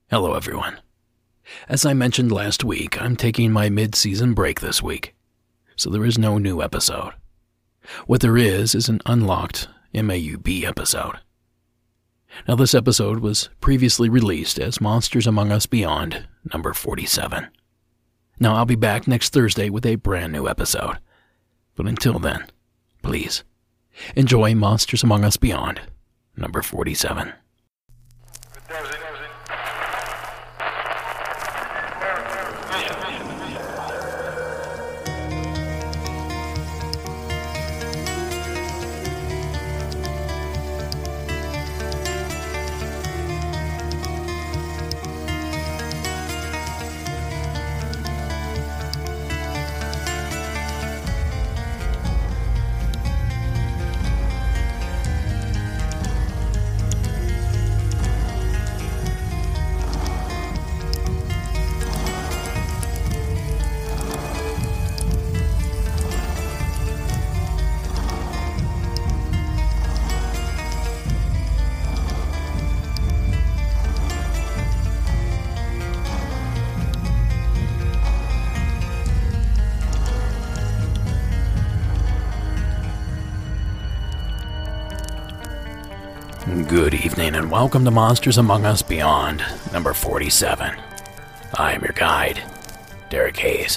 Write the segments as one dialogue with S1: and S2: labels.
S1: Hello, everyone. As I mentioned last week, I'm taking my mid-season break this week, so there is no new episode. What there is an unlocked MAUB episode. Now, this episode was previously released as Monsters Among Us Beyond, number 47. Now, I'll be back next Thursday with a brand new episode. But until then, please, enjoy Monsters Among Us Beyond, number 47. Good evening and welcome to Monsters Among Us Beyond, number 47. I am your guide, Derek Hayes.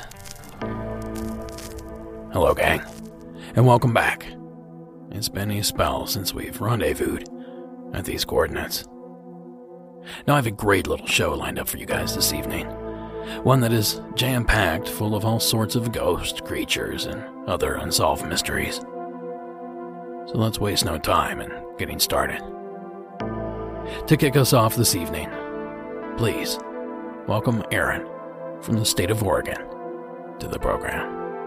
S1: Hello, gang, and welcome back. It's been a spell since we've rendezvoused at these coordinates. Now I have a great little show lined up for you guys this evening. One that is jam-packed full of all sorts of ghost creatures and other unsolved mysteries. So let's waste no time in getting started. To kick us off this evening, please welcome Aaron from the state of Oregon to the program.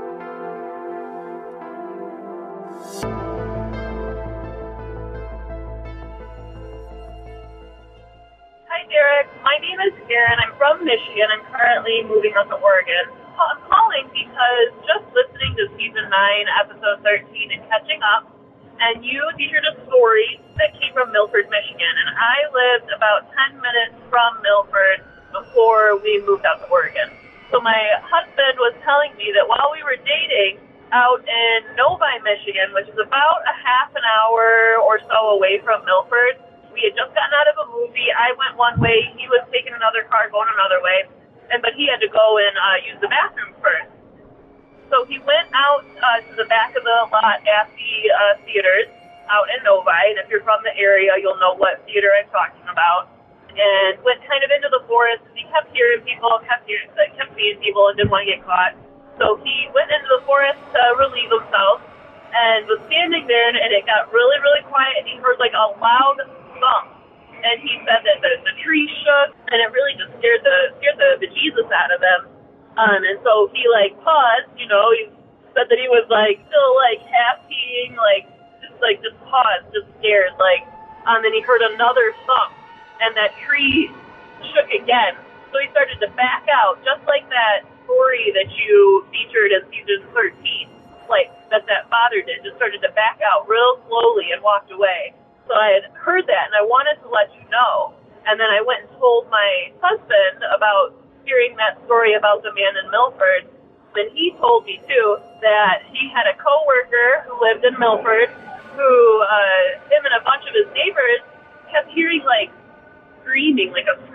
S2: Hi Derek, my name is Aaron. I'm from Michigan. I'm currently moving up to Oregon. I'm calling because just listening to season 9, episode 13 and catching up, and you featured a story that came from Milford, Michigan, and I lived about 10 minutes from Milford before we moved out to Oregon. So my husband was telling me that while we were dating out in Novi, Michigan, which is about a half an hour or so away from Milford, we had just gotten out of a movie. I went one way, he was taking another car going another way, but he had to go and use the bathroom first. So he went out to the back of the lot at the theaters out in Novi, and if you're from the area, you'll know what theater I'm talking about, and went kind of into the forest. He kept hearing people, kept seeing people, and didn't want to get caught. So he went into the forest to relieve himself, and was standing there, and it got really, really quiet, and he heard like a loud thump. And he said that the tree shook, and it really just scared the bejesus out of him. And so he paused, he said that he was still half peeing, just paused, just scared, and then he heard another thump, and that tree shook again. So he started to back out, just like that story that you featured in season 13, that father did, just started to back out real slowly and walked away. So I had heard that, and I wanted to let you know, and then I went and told my husband about hearing that story about the man in Milford, and he told me too that he had a coworker who lived in Milford who him and a bunch of his neighbors kept hearing screaming,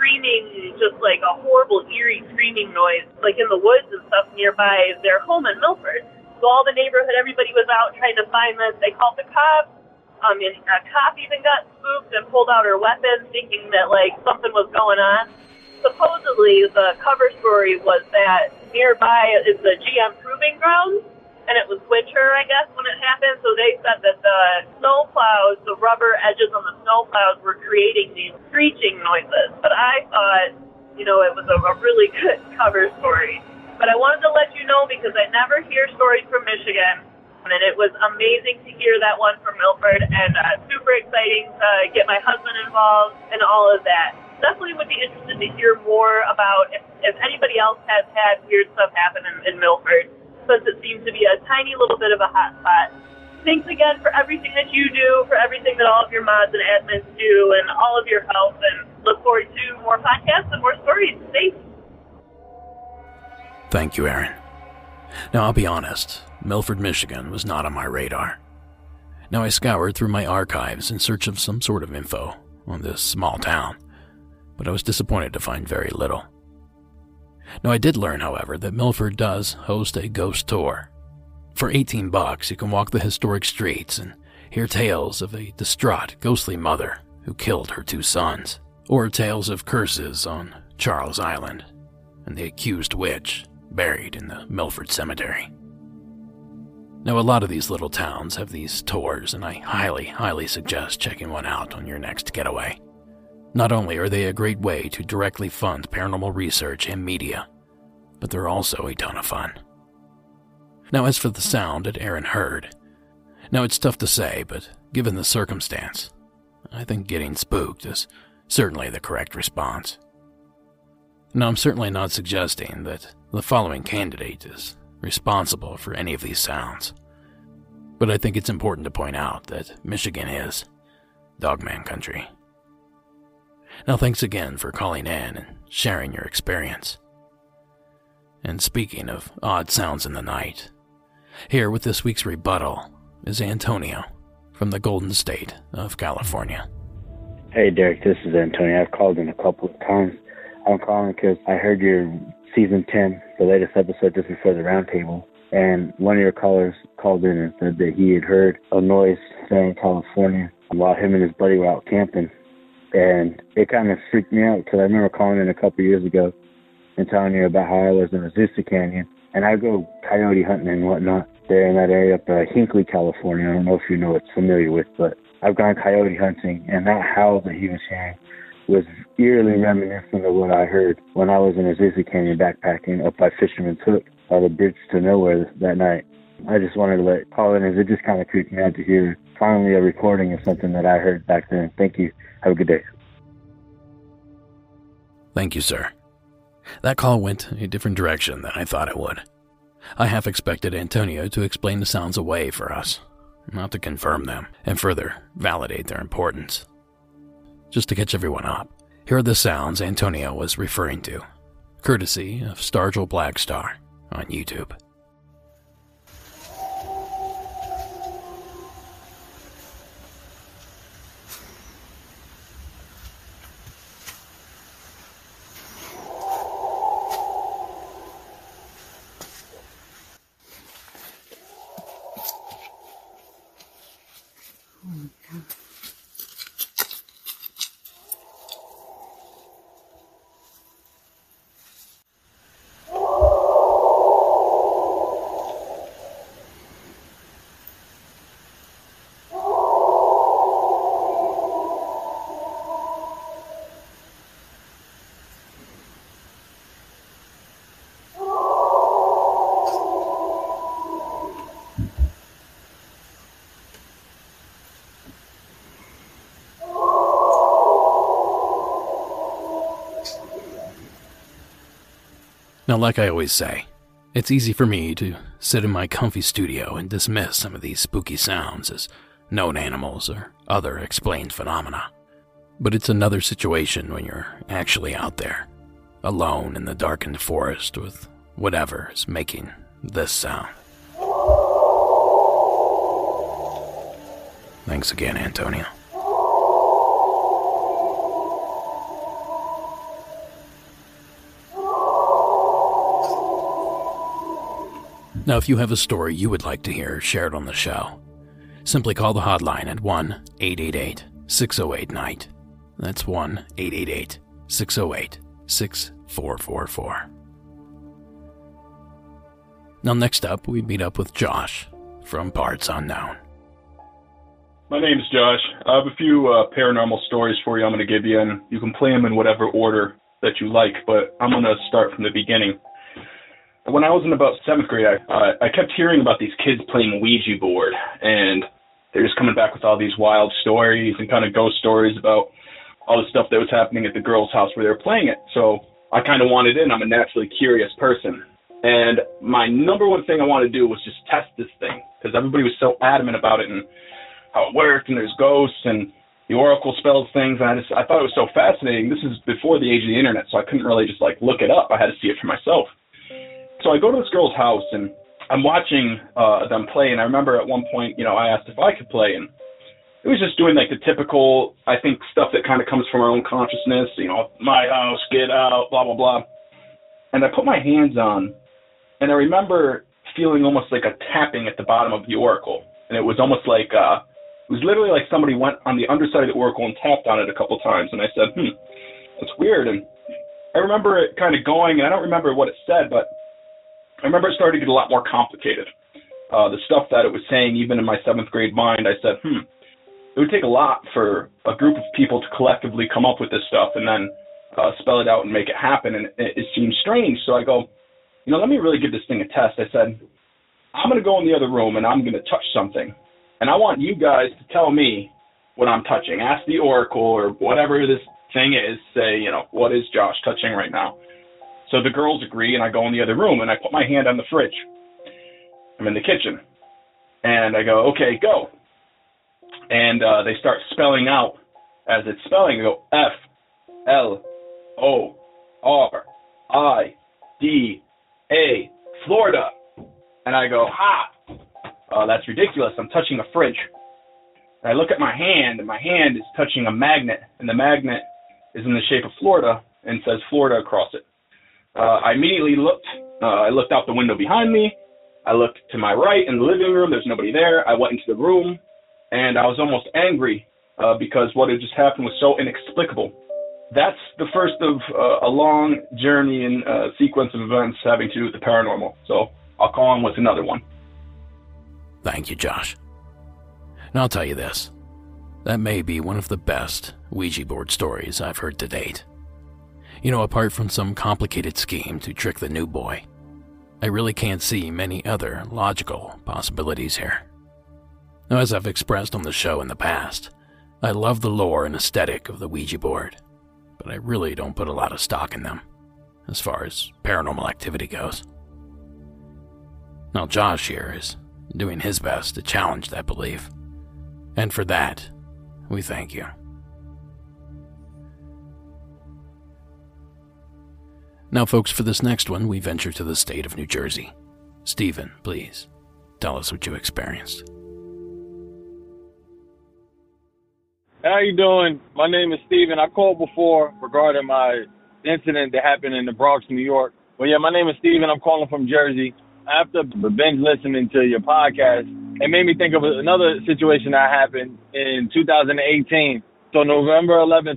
S2: just a horrible eerie screaming noise in the woods and stuff nearby their home in Milford. So all the neighborhood, everybody was out trying to find this. They called the cops. And a cop even got spooked and pulled out her weapon thinking that something was going on. Supposedly, the cover story was that nearby is the GM Proving Grounds, and it was winter, I guess, when it happened, so they said that the snow plows, the rubber edges on the snow plows were creating these screeching noises. But I thought, it was a really good cover story. But I wanted to let you know because I never hear stories from Michigan, and it was amazing to hear that one from Milford, and super exciting to get my husband involved and all of that. Definitely would be interested to hear more about if anybody else has had weird stuff happen in Milford, since it seems to be a tiny little bit of a hot spot. Thanks again for everything that you do, for everything that all of your mods and admins do, and all of your help, and look forward to more podcasts and more stories. Thanks.
S1: Thank you, Aaron. Now, I'll be honest, Milford, Michigan was not on my radar. Now, I scoured through my archives in search of some sort of info on this small town, but I was disappointed to find very little. Now, I did learn, however, that Milford does host a ghost tour. For $18, you can walk the historic streets and hear tales of a distraught, ghostly mother who killed her 2 sons, or tales of curses on Charles Island and the accused witch buried in the Milford Cemetery. Now, a lot of these little towns have these tours, and I highly suggest checking one out on your next getaway. Not only are they a great way to directly fund paranormal research and media, but they're also a ton of fun. Now, as for the sound that Aaron heard, now it's tough to say, but given the circumstance, I think getting spooked is certainly the correct response. Now, I'm certainly not suggesting that the following candidate is responsible for any of these sounds, but I think it's important to point out that Michigan is Dogman country. Now, thanks again for calling in and sharing your experience. And speaking of odd sounds in the night, here with this week's rebuttal is Antonio from the Golden State of California.
S3: Hey, Derek, this is Antonio. I've called in a couple of times. I'm calling because I heard your Season 10, the latest episode just before the roundtable, and one of your callers called in and said that he had heard a noise there in California while him and his buddy were out camping. And it kind of freaked me out because I remember calling in a couple of years ago and telling you about how I was in Azusa Canyon. And I go coyote hunting and whatnot there in that area up Hinckley, California. I don't know if you know it's familiar with, but I've gone coyote hunting, and that howl that he was hearing was eerily reminiscent of what I heard when I was in Azusa Canyon backpacking up by Fisherman's Hook by the bridge to nowhere that night. I just wanted to call in, as it just kind of creeped me out to hear finally a recording of something that I heard back then. Thank you. Have a good day.
S1: Thank you, sir. That call went a different direction than I thought it would. I half expected Antonio to explain the sounds away for us, not to confirm them and further validate their importance. Just to catch everyone up, here are the sounds Antonio was referring to, courtesy of Stargell Blackstar on YouTube. Now, like I always say, it's easy for me to sit in my comfy studio and dismiss some of these spooky sounds as known animals or other explained phenomena. But it's another situation when you're actually out there, alone in the darkened forest with whatever is making this sound. Thanks again, Antonio. Now, if you have a story you would like to hear shared on the show, simply call the hotline at 1-888-608-NIGHT. That's 1-888-608-6444. Now, next up, we meet up with Josh from Parts Unknown.
S4: My name's Josh. I have a few paranormal stories for you I'm going to give you, and you can play them in whatever order that you like, but I'm going to start from the beginning. When I was in about 7th grade, I kept hearing about these kids playing Ouija board, and they're just coming back with all these wild stories and kind of ghost stories about all the stuff that was happening at the girl's house where they were playing it. So I kind of wanted in. I'm a naturally curious person. And my number one thing I wanted to do was just test this thing, because everybody was so adamant about it and how it worked and there's ghosts. And, the oracle spells things, and I thought it was so fascinating. This is before the age of the internet, so I couldn't really just like look it up. I had to see it for myself. So I go to this girl's house, and I'm watching them play, and I remember at one point, I asked if I could play, and it was just doing like the typical, I think, stuff that kind of comes from our own consciousness, my house, get out, blah, blah, blah. And I put my hands on, and I remember feeling almost like a tapping at the bottom of the oracle. And it was almost like, it was literally like somebody went on the underside of the oracle and tapped on it a couple times. And I said, that's weird. And I remember it kind of going, and I don't remember what it said, but I remember it started to get a lot more complicated. The stuff that it was saying, even in my 7th grade mind, I said, it would take a lot for a group of people to collectively come up with this stuff and then spell it out and make it happen. And it seemed strange. So I go, let me really give this thing a test. I said, I'm going to go in the other room and I'm going to touch something. And I want you guys to tell me what I'm touching. Ask the oracle or whatever this thing is. Say, what is Josh touching right now? So the girls agree, and I go in the other room, and I put my hand on the fridge. I'm in the kitchen. And I go, okay, go. And they start spelling out as it's spelling. I go F-L-O-R-I-D-A, Florida. And I go, that's ridiculous. I'm touching a fridge. And I look at my hand, and my hand is touching a magnet, and the magnet is in the shape of Florida and says Florida across it. I immediately looked. I looked out the window behind me. I looked to my right in the living room. There's nobody there. I went into the room, and I was almost angry because what had just happened was so inexplicable. That's the first of a long journey and sequence of events having to do with the paranormal. So I'll call on with another one.
S1: Thank you, Josh. And I'll tell you this. That may be one of the best Ouija board stories I've heard to date. Apart from some complicated scheme to trick the new boy, I really can't see many other logical possibilities here. Now, as I've expressed on the show in the past, I love the lore and aesthetic of the Ouija board, but I really don't put a lot of stock in them, as far as paranormal activity goes. Now, Josh here is doing his best to challenge that belief, and for that, we thank you. Now, folks, for this next one, we venture to the state of New Jersey. Stephen, please, tell us what you experienced.
S5: How you doing? My name is Stephen. I called before regarding my incident that happened in the Bronx, New York. Well, yeah, my name is Stephen. I'm calling from Jersey. After binge listening to your podcast, it made me think of another situation that happened in 2018. So November 11,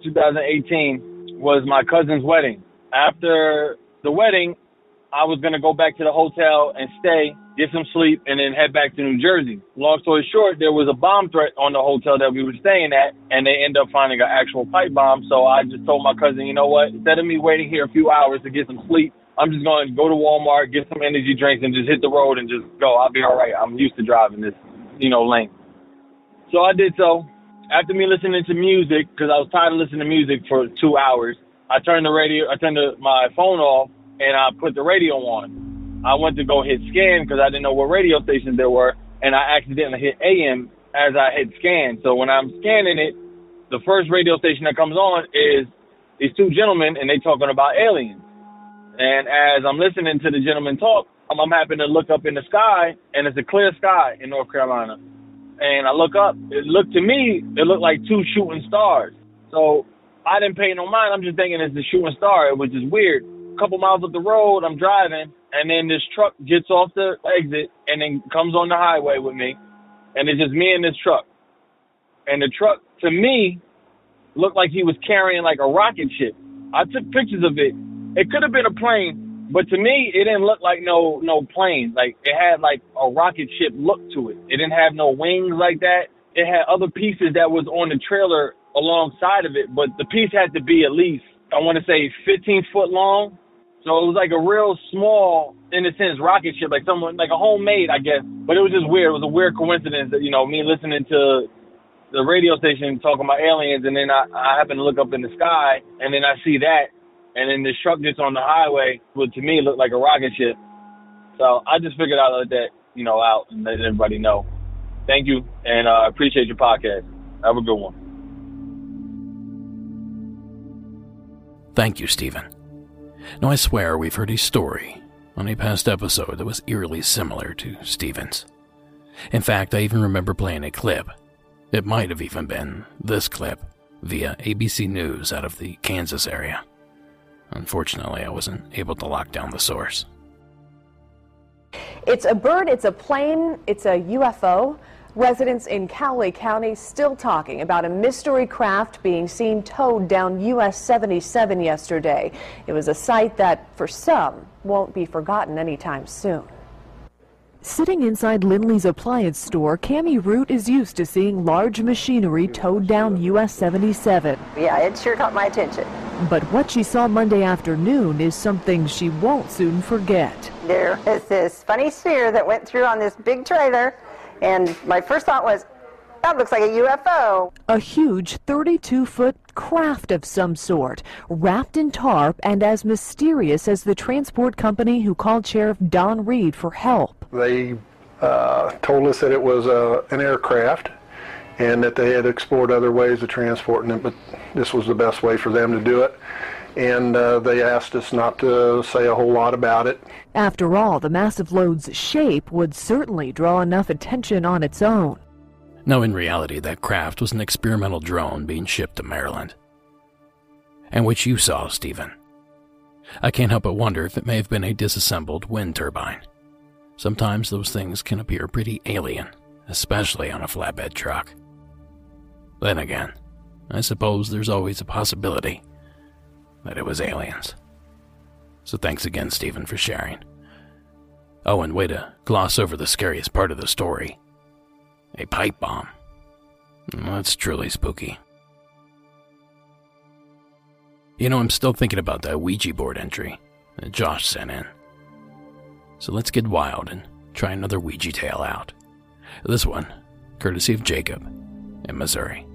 S5: 2018 was my cousin's wedding. After the wedding, I was going to go back to the hotel and stay, get some sleep, and then head back to New Jersey. Long story short, there was a bomb threat on the hotel that we were staying at, and they ended up finding an actual pipe bomb. So I just told my cousin, you know what, instead of me waiting here a few hours to get some sleep, I'm just going to go to Walmart, get some energy drinks, and just hit the road and just go. I'll be all right. I'm used to driving this, lane. So I did so. After me listening to music, because I was tired of listening to music for 2 hours, I turned my phone off, and I put the radio on. I went to go hit scan because I didn't know what radio stations there were, and I accidentally hit AM as I hit scan. So when I'm scanning it, the first radio station that comes on is these two gentlemen, and they talking about aliens. And as I'm listening to the gentleman talk, I'm happening to look up in the sky, and it's a clear sky in North Carolina. And I look up, it looked like two shooting stars. So I didn't pay no mind. I'm just thinking it's the shooting star, which is weird. A couple miles up the road, I'm driving, and then this truck gets off the exit and then comes on the highway with me. And it's just me and this truck. And the truck, to me, looked like he was carrying like a rocket ship. I took pictures of it. It could have been a plane, but to me, it didn't look like no plane. Like, it had like a rocket ship look to it. It didn't have no wings like that. It had other pieces that was on the trailer alongside of it, but the piece had to be at least, I want to say, 15 foot long. So it was like a real small, in a sense, rocket ship, like someone, like a homemade, I guess. But it was just weird. It was a weird coincidence that, me listening to the radio station talking about aliens, and then I happen to look up in the sky, and then I see that, and then this truck gets on the highway, which to me looked like a rocket ship. So I just figured I'd let that, out and let everybody know. Thank you, and I appreciate your podcast. Have a good one.
S1: Thank you, Stephen. Now, I swear we've heard a story on a past episode that was eerily similar to Stephen's. In fact, I even remember playing a clip. It might have even been this clip via ABC News out of the Kansas area. Unfortunately, I wasn't able to lock down the source.
S6: It's a bird, it's a plane, it's a UFO. Residents in Cowley County still talking about a mystery craft being seen towed down US 77 yesterday. It was a sight that, for some, won't be forgotten anytime soon. Sitting inside Lindley's appliance store, Cammie Root is used to seeing large machinery towed down US 77.
S7: Yeah, it sure caught my attention.
S6: But what she saw Monday afternoon is something she won't soon forget.
S7: There was this funny sphere that went through on this big trailer, and my first thought was, that looks like a UFO.
S6: A huge 32-foot craft of some sort, wrapped in tarp and as mysterious as the transport company who called Sheriff Don Reed for help.
S8: They told us that it was an aircraft and that they had explored other ways of transporting it, but this was the best way for them to do it. And they asked us not to say a whole lot about it.
S6: After all, the massive load's shape would certainly draw enough attention on its own.
S1: Now, in reality, that craft was an experimental drone being shipped to Maryland. And which you saw, Stephen. I can't help but wonder if it may have been a disassembled wind turbine. Sometimes those things can appear pretty alien, especially on a flatbed truck. Then again, I suppose there's always a possibility that it was aliens. So thanks again, Stephen, for sharing. Oh, and way to gloss over the scariest part of the story. A pipe bomb. That's truly spooky. You know, I'm still thinking about that Ouija board entry that Josh sent in. So let's get wild and try another Ouija tale out. This one, courtesy of Jacob in Missouri.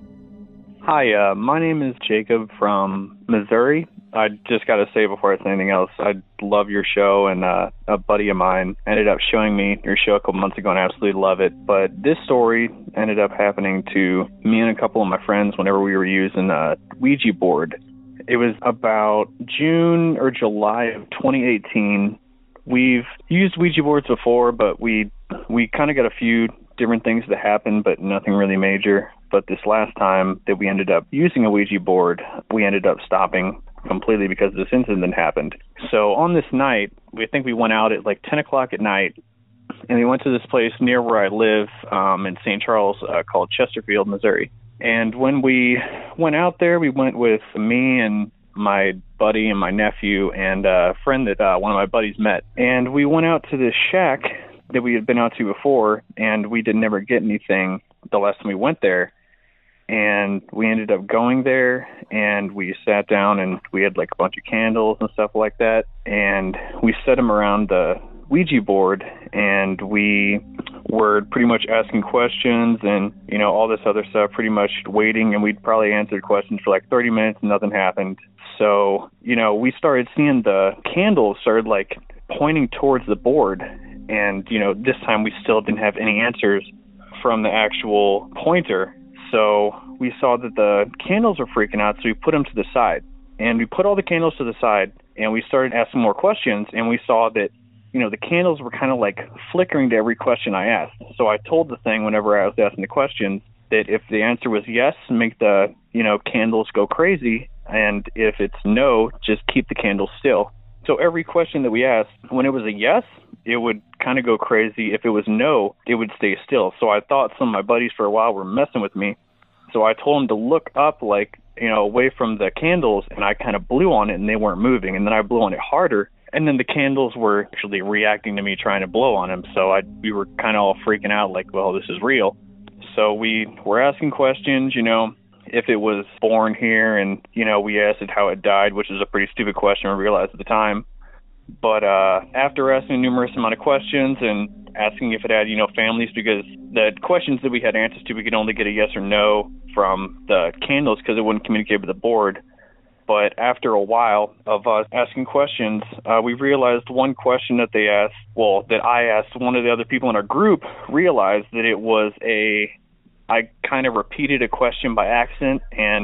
S9: Hi, my name is Jacob from Missouri. I just got to say before I say anything else, I love your show, and a buddy of mine ended up showing me your show a couple months ago, and I absolutely love it. But this story ended up happening to me and a couple of my friends whenever we were using a Ouija board. It was about June or July of 2018. We've used Ouija boards before, but we kind of got a few different things that happened, but nothing really major. But this last time that we ended up using a Ouija board, we ended up stopping completely because this incident happened. So on this night, we think we went out at like 10 o'clock at night, and we went to this place near where I live in St. Charles called Chesterfield, Missouri. And when we went out there, we went with me and my buddy and my nephew and a friend that one of my buddies met. And we went out to this shack that we had been out to before, and we did never get anything the last time we went there. And we ended up going there, and we sat down, and we had like a bunch of candles and stuff like that. And we set them around the Ouija board, and we were pretty much asking questions and, you know, all this other stuff, pretty much waiting. And we'd probably answered questions for like 30 minutes and nothing happened. So, you know, we started seeing the candles started like pointing towards the board. And, you know, this time we still didn't have any answers from the actual pointer. So we saw that the candles were freaking out, so we put them to the side. And we put all the candles to the side, and we started asking more questions, and we saw that, you know, the candles were kind of like flickering to every question I asked. So I told the thing whenever I was asking the questions that if the answer was yes, make the, you know, candles go crazy, and if it's no, just keep the candles still. So every question that we asked, when it was a yes, it would kind of go crazy. If it was no, it would stay still. So I thought some of my buddies for a while were messing with me. So I told them to look up, like, you know, away from the candles, and I kind of blew on it, and they weren't moving. And then I blew on it harder, and then the candles were actually reacting to me trying to blow on them. So we were kind of all freaking out, like, well, this is real. So we were asking questions, you know, if it was born here, and, you know, we asked it how it died, which is a pretty stupid question, we realized at the time. But after asking a numerous amount of questions and asking if it had, you know, families, because the questions that we had answers to, we could only get a yes or no from the candles because it wouldn't communicate with the board. But after a while of us asking questions, we realized one question that they asked, well, that I asked, one of the other people in our group realized that it was I kind of repeated a question by accident and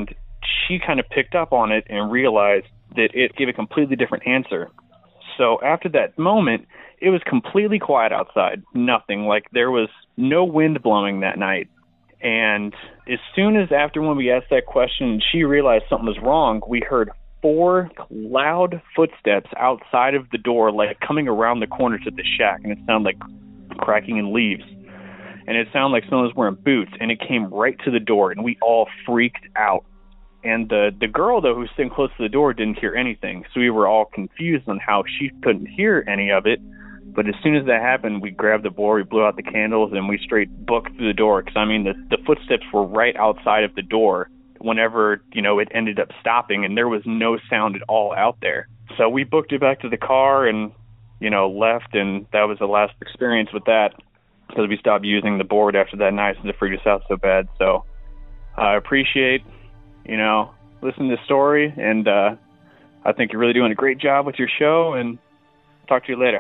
S9: she kind of picked up on it and realized that it gave a completely different answer. So after that moment, it was completely quiet outside. Nothing. Like, there was no wind blowing that night. And as soon as after when we asked that question, she realized something was wrong, we heard 4 loud footsteps outside of the door, like coming around the corner to the shack, and it sounded like cracking in leaves. And it sounded like someone was wearing boots, and it came right to the door, and we all freaked out. And the girl, though, who was sitting close to the door, didn't hear anything, so we were all confused on how she couldn't hear any of it. But as soon as that happened, we grabbed the board, we blew out the candles, and we straight booked through the door, because, I mean, the footsteps were right outside of the door whenever, it ended up stopping, and there was no sound at all out there. So we booked it back to the car and, left, and that was the last experience with that, because we stopped using the board after that night since it freaked us out so bad. So I appreciate, listening to the story, and I think you're really doing a great job with your show, and talk to you later.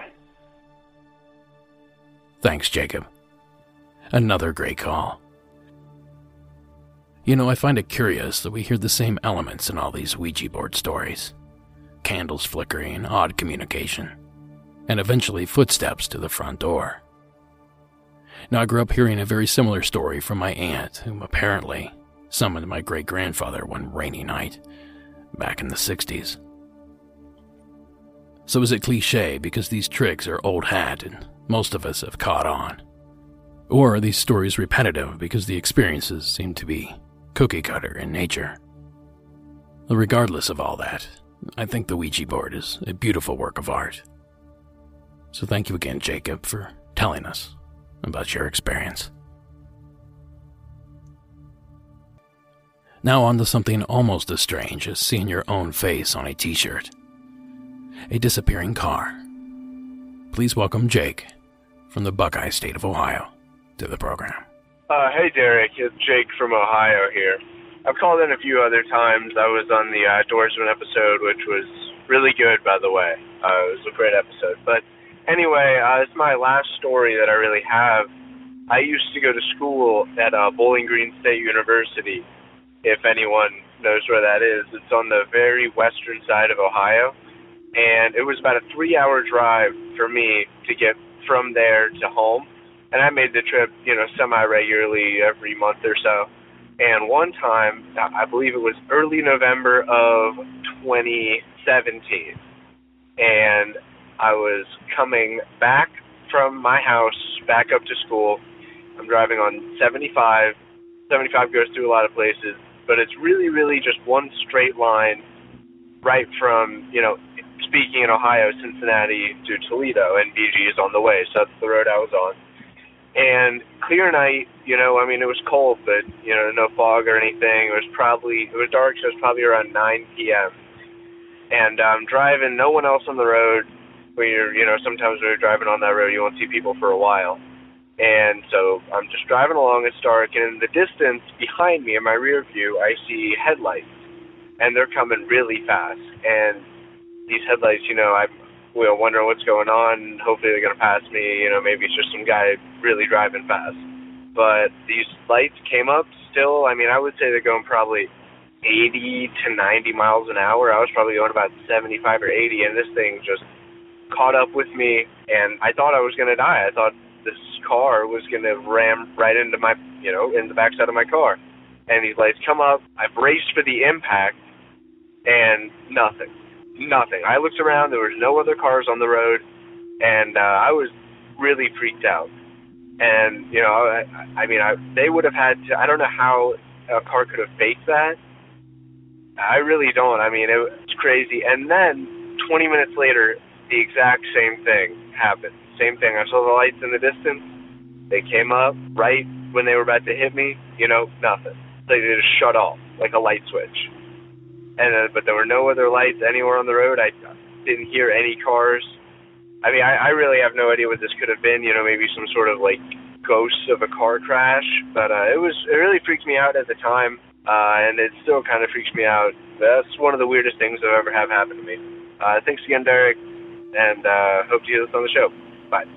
S1: Thanks, Jacob. Another great call. I find it curious that we hear the same elements in all these Ouija board stories. Candles flickering, odd communication, and eventually footsteps to the front door. Now, I grew up hearing a very similar story from my aunt, who apparently summoned my great-grandfather one rainy night back in the 60s. So is it cliche because these tricks are old hat and most of us have caught on? Or are these stories repetitive because the experiences seem to be cookie-cutter in nature? Well, regardless of all that, I think the Ouija board is a beautiful work of art. So thank you again, Jacob, for telling us about your experience. Now on to something almost as strange as seeing your own face on a t-shirt. A disappearing car. Please welcome Jake from the Buckeye State of Ohio to the program.
S10: Hey Derek, it's Jake from Ohio here. I've called in a few other times. I was on the Outdoorsman episode, which was really good, by the way. It was a great episode. But anyway, it's my last story that I really have. I used to go to school at Bowling Green State University, if anyone knows where that is. It's on the very western side of Ohio. And it was about a 3-hour drive for me to get from there to home. And I made the trip, semi-regularly every month or so. And one time, I believe it was early November of 2017, and I was coming back from my house back up to school. I'm driving on 75. 75 goes through a lot of places, but it's really, really just one straight line right from, speaking in Ohio, Cincinnati to Toledo, and BG is on the way, so that's the road I was on. And clear night, it was cold, but, no fog or anything. It was dark, so it was probably around 9 p.m. And I'm driving, no one else on the road. When sometimes when you're driving on that road, you won't see people for a while. And so I'm just driving along, it's dark, and in the distance behind me, in my rear view, I see headlights. And they're coming really fast. And these headlights, I'm wondering what's going on. Hopefully they're going to pass me. Maybe it's just some guy really driving fast. But these lights came up still. I would say they're going probably 80 to 90 miles an hour. I was probably going about 75 or 80, and this thing just caught up with me, and I thought I was going to die. I thought this car was going to ram right into my, in the backside of my car. And these lights come up. I braced for the impact, and nothing. I looked around. There was no other cars on the road, and I was really freaked out. And, they would have had to, I don't know how a car could have faked that. I really don't. It was crazy. And then 20 minutes later, the exact same thing happened. Same thing. I saw the lights in the distance. They came up right when they were about to hit me. Nothing. They just shut off like a light switch. But there were no other lights anywhere on the road. I didn't hear any cars. I really have no idea what this could have been. Maybe some sort of like ghost of a car crash. But it really freaked me out at the time, and it still kind of freaks me out. That's one of the weirdest things that ever have happened to me. Thanks again, Derek, and hope to hear this on the show. Bye.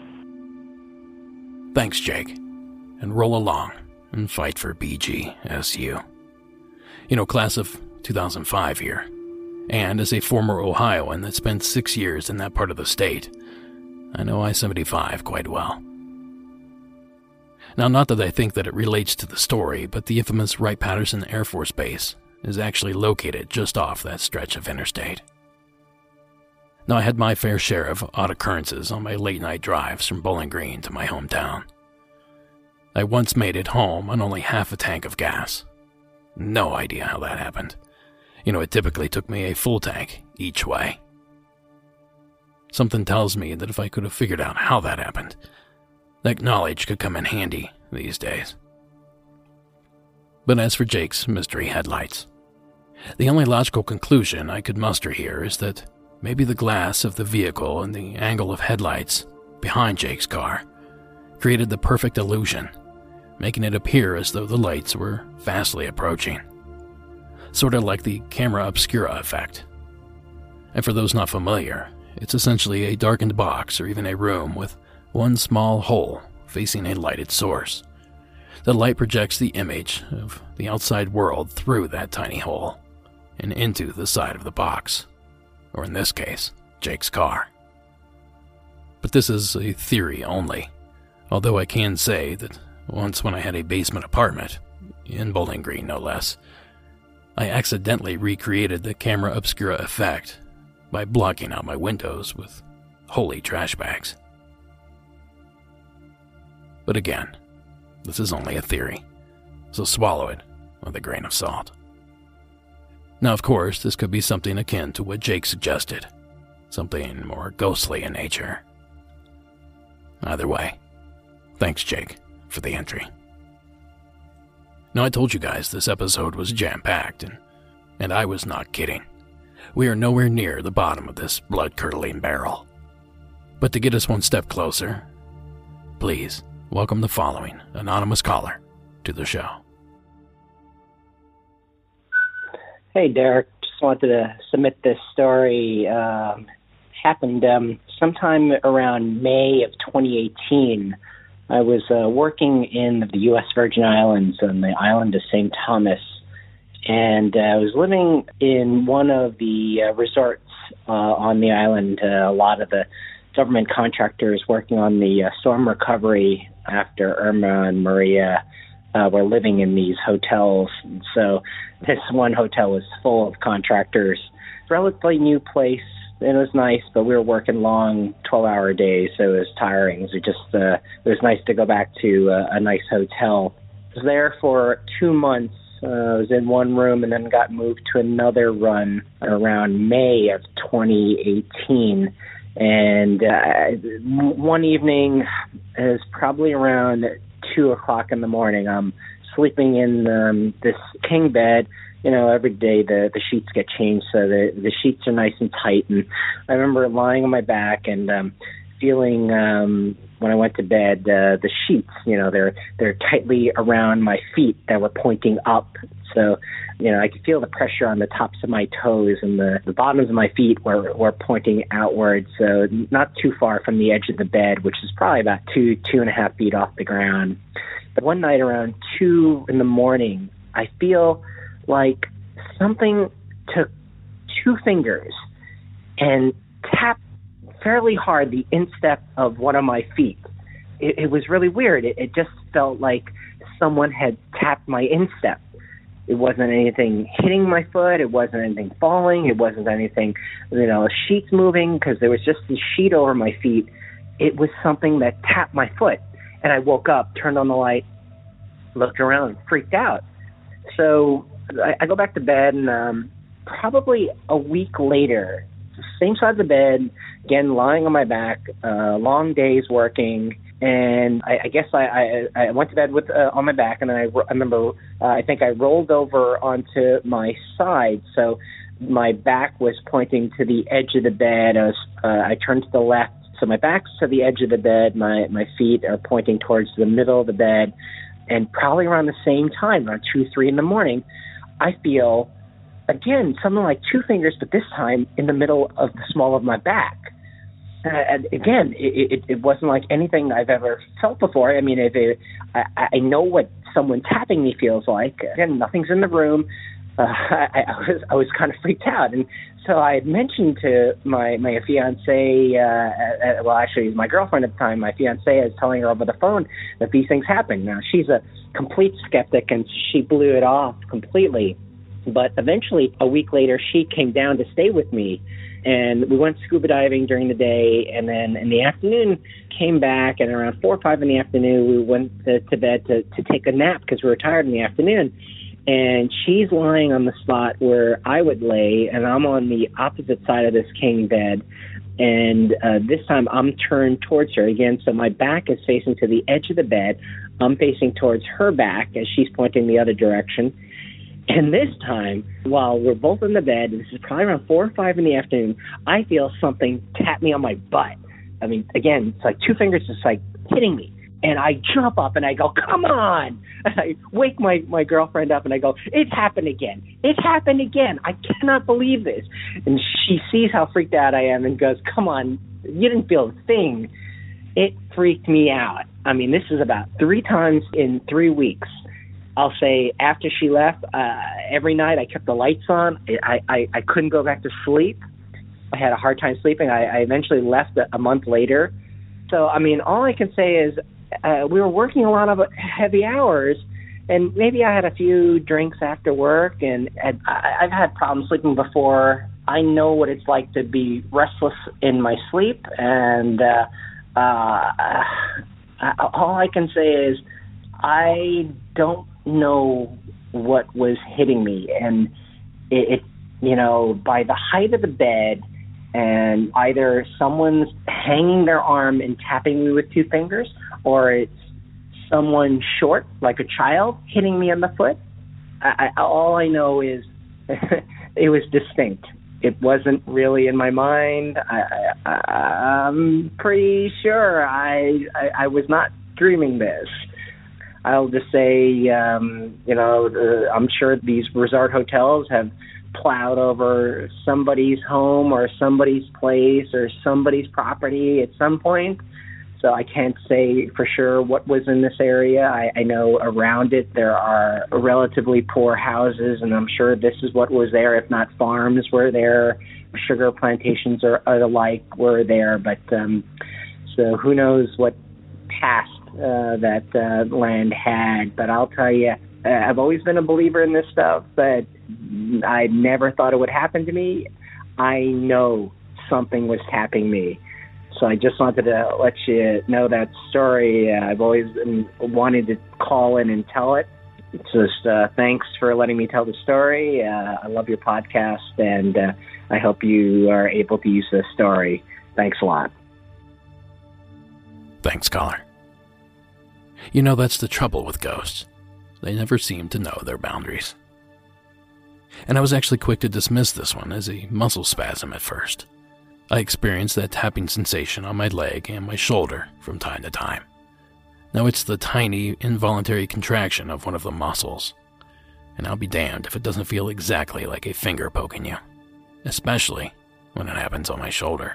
S1: Thanks, Jake, and roll along and fight for BGSU. Class of 2005 here. And as a former Ohioan that spent 6 years in that part of the state, I know I-75 quite well. Now, not that I think that it relates to the story, but the infamous Wright-Patterson Air Force Base is actually located just off that stretch of interstate. Now, I had my fair share of odd occurrences on my late-night drives from Bowling Green to my hometown. I once made it home on only half a tank of gas. No idea how that happened. It typically took me a full tank each way. Something tells me that if I could have figured out how that happened, that knowledge could come in handy these days. But as for Jake's mystery headlights, the only logical conclusion I could muster here is that maybe the glass of the vehicle and the angle of headlights behind Jake's car created the perfect illusion, making it appear as though the lights were fastly approaching. Sort of like the camera obscura effect. And for those not familiar, it's essentially a darkened box or even a room with one small hole facing a lighted source. The light projects the image of the outside world through that tiny hole and into the side of the box, or in this case, Jake's car. But this is a theory only, although I can say that once when I had a basement apartment, in Bowling Green no less, I accidentally recreated the camera obscura effect by blocking out my windows with holy trash bags. But again, this is only a theory, so swallow it with a grain of salt. Now, of course, this could be something akin to what Jake suggested, something more ghostly in nature. Either way, thanks, Jake, for the entry. Now, I told you guys this episode was jam-packed, and I was not kidding. We are nowhere near the bottom of this blood-curdling barrel. But to get us one step closer, please welcome the following anonymous caller to the show.
S11: Hey, Derek. Just wanted to submit this story. Happened sometime around May of 2018. I was working in the U.S. Virgin Islands on the island of St. Thomas, and I was living in one of the resorts on the island. A lot of the government contractors working on the storm recovery after Irma and Maria were living in these hotels. So this one hotel was full of contractors. Relatively new place. It was nice, but we were working long 12-hour days, so it was tiring. It was nice to go back to a nice hotel. I was there for 2 months. I was in one room and then got moved to another run around May of 2018. And one evening, it was probably around 2 o'clock in the morning. I'm sleeping in this king bed. Every day the sheets get changed, so the sheets are nice and tight. And I remember lying on my back and feeling when I went to bed, the sheets, they're tightly around my feet that were pointing up. So, I could feel the pressure on the tops of my toes, and the bottoms of my feet were pointing outwards. So not too far from the edge of the bed, which is probably about 2.5 feet off the ground. But one night around 2 in the morning, I feel like something took 2 fingers and tapped fairly hard the instep of one of my feet. It was really weird. It just felt like someone had tapped my instep. It wasn't anything hitting my foot. It wasn't anything falling. It wasn't anything, sheets moving, because there was just this sheet over my feet. It was something that tapped my foot. And I woke up, turned on the light, looked around, freaked out. So I go back to bed, and probably a week later, same side of the bed, again, lying on my back, long days working, and I guess I went to bed with on my back, and then I remember, I think I rolled over onto my side, so my back was pointing to the edge of the bed. I turned to the left, so my back's to the edge of the bed, my feet are pointing towards the middle of the bed, and probably around the same time, around 2, 3 in the morning, I feel, again, something like 2 fingers, but this time in the middle of the small of my back. And again, it wasn't like anything I've ever felt before. I mean, I know what someone tapping me feels like. Again, nothing's in the room. I was kind of freaked out. And so I had mentioned to my fiance, well, actually my girlfriend at the time, my fiance, I was telling her over the phone that these things happen. Now, she's a complete skeptic, and she blew it off completely. But eventually, a week later, she came down to stay with me, and we went scuba diving during the day, and then in the afternoon came back, and around 4 or 5 in the afternoon, we went to bed to take a nap because we were tired in the afternoon. And she's lying on the spot where I would lay, and I'm on the opposite side of this king bed. And this time I'm turned towards her again, so my back is facing to the edge of the bed. I'm facing towards her back as she's pointing the other direction. And this time, while we're both in the bed, this is probably around 4 or 5 in the afternoon, I feel something tap me on my butt. I mean, again, it's like 2 fingers just like hitting me. And I jump up and I go, come on. And I wake my girlfriend up and I go, it's happened again. It's happened again. I cannot believe this. And she sees how freaked out I am and goes, come on, you didn't feel a thing. It freaked me out. I mean, this is about 3 times in 3 weeks. I'll say after she left, every night I kept the lights on. I couldn't go back to sleep. I had a hard time sleeping. I eventually left a month later. So, I mean, all I can say is we were working a lot of heavy hours, and maybe I had a few drinks after work, and I've had problems sleeping before. I know what it's like to be restless in my sleep, and all I can say is I don't know what was hitting me, and it you know, by the height of the bed, and either someone's hanging their arm and tapping me with 2 fingers, or it's someone short, like a child, hitting me on the foot. All I know is it was distinct. It wasn't really in my mind. I'm pretty sure I was not dreaming this. I'll just say, you know, I'm sure these resort hotels have plowed over somebody's home or somebody's place or somebody's property at some point. So I can't say for sure what was in this area. I know around it there are relatively poor houses, and I'm sure this is what was there. If not farms were there, sugar plantations or the like were there. But so who knows what past that land had. But I'll tell you, I've always been a believer in this stuff, but I never thought it would happen to me. I know something was tapping me. So I just wanted to let you know that story. I've always wanted to call in and tell it. Just thanks for letting me tell the story. I love your podcast, and I hope you are able to use this story. Thanks a lot.
S1: Thanks, caller. You know, that's the trouble with ghosts. They never seem to know their boundaries. And I was actually quick to dismiss this one as a muscle spasm at first. I experienced that tapping sensation on my leg and my shoulder from time to time. Now it's the tiny, involuntary contraction of one of the muscles, and I'll be damned if it doesn't feel exactly like a finger poking you, especially when it happens on my shoulder.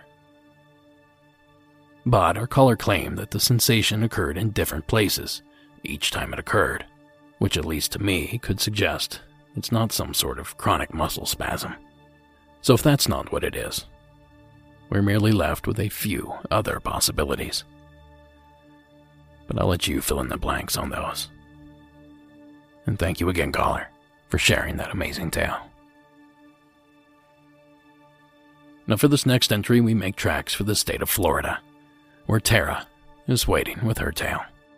S1: But our caller claimed that the sensation occurred in different places each time it occurred, which at least to me could suggest it's not some sort of chronic muscle spasm. So if that's not what it is, we're merely left with a few other possibilities. But I'll let you fill in the blanks on those. And thank you again, caller, for sharing that amazing tale. Now for this next entry, we make tracks for the state of Florida, where Tara is waiting with her tale.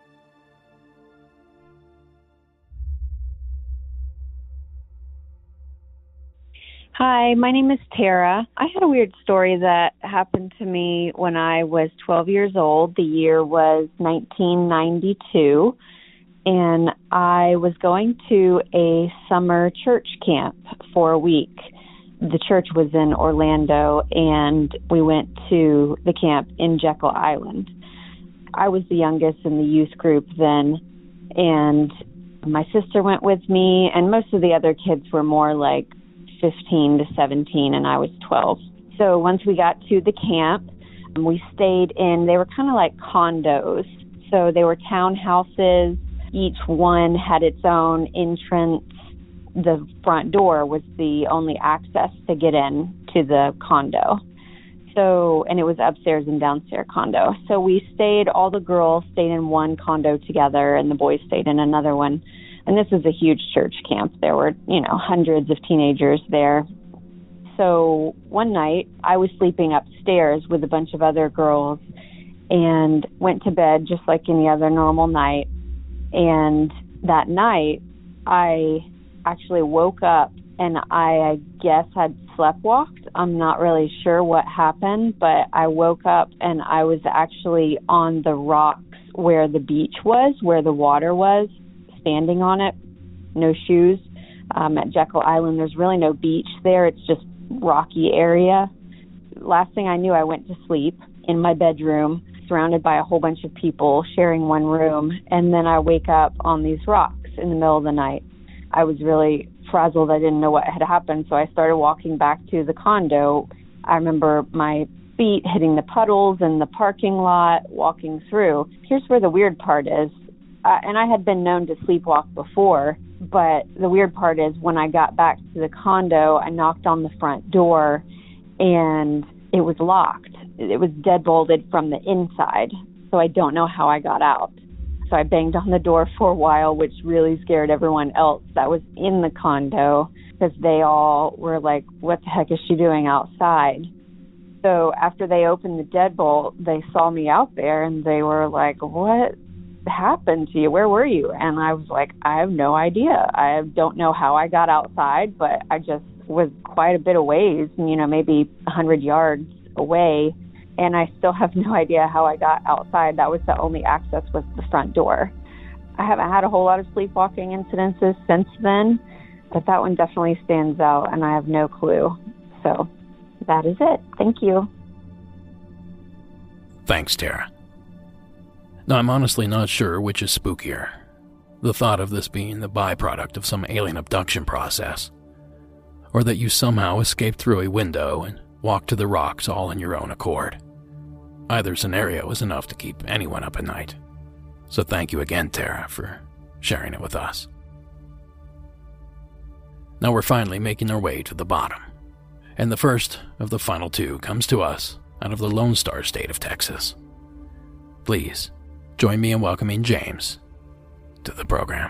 S12: Hi, my name is Tara. I had a weird story that happened to me when I was 12 years old. The year was 1992, and I was going to a summer church camp for a week. The church was in Orlando, and we went to the camp in Jekyll Island. I was the youngest in the youth group then, and my sister went with me, and most of the other kids were more like 15 to 17, and I was 12. So once we got to the camp, we stayed in, they were kind of like condos. So they were townhouses. Each one had its own entrance the front door was the only access to get in to the condo. So, and it was upstairs and downstairs condo. So we stayed, all the girls stayed in one condo together and the boys stayed in another one. And this was a huge church camp. There were, hundreds of teenagers there. So one night I was sleeping upstairs with a bunch of other girls and went to bed just like any other normal night. And that night I actually woke up and I guess had sleptwalked. I'm not really sure what happened, but I woke up and I was actually on the rocks where the beach was, where the water was, standing on it, no shoes. At Jekyll Island, there's really no beach there. It's just rocky area. Last thing I knew, I went to sleep in my bedroom, surrounded by a whole bunch of people sharing one room. And then I wake up on these rocks in the middle of the night. I was really frazzled. I didn't know what had happened. So I started walking back to the condo. I remember my feet hitting the puddles in the parking lot, walking through. Here's where the weird part is. And I had been known to sleepwalk before, but the weird part is when I got back to the condo, I knocked on the front door and it was locked. It was deadbolted from the inside, so I don't know how I got out. So I banged on the door for a while, which really scared everyone else that was in the condo because they all were like, what the heck is she doing outside? So after they opened the deadbolt, they saw me out there and they were like, what happened to you? Where were you? And I was like, I have no idea. I don't know how I got outside, but I just was quite a bit of ways, maybe 100 yards away. And I still have no idea how I got outside. That was the only access was the front door. I haven't had a whole lot of sleepwalking incidences since then, but that one definitely stands out and I have no clue. So that is it. Thank you.
S1: Thanks, Tara. Now, I'm honestly not sure which is spookier. The thought of this being the byproduct of some alien abduction process, or that you somehow escaped through a window and walked to the rocks all on your own accord. Either scenario is enough to keep anyone up at night. So thank you again, Tara, for sharing it with us. Now we're finally making our way to the bottom. And the first of the final two comes to us out of the Lone Star State of Texas. Please, join me in welcoming James to the program.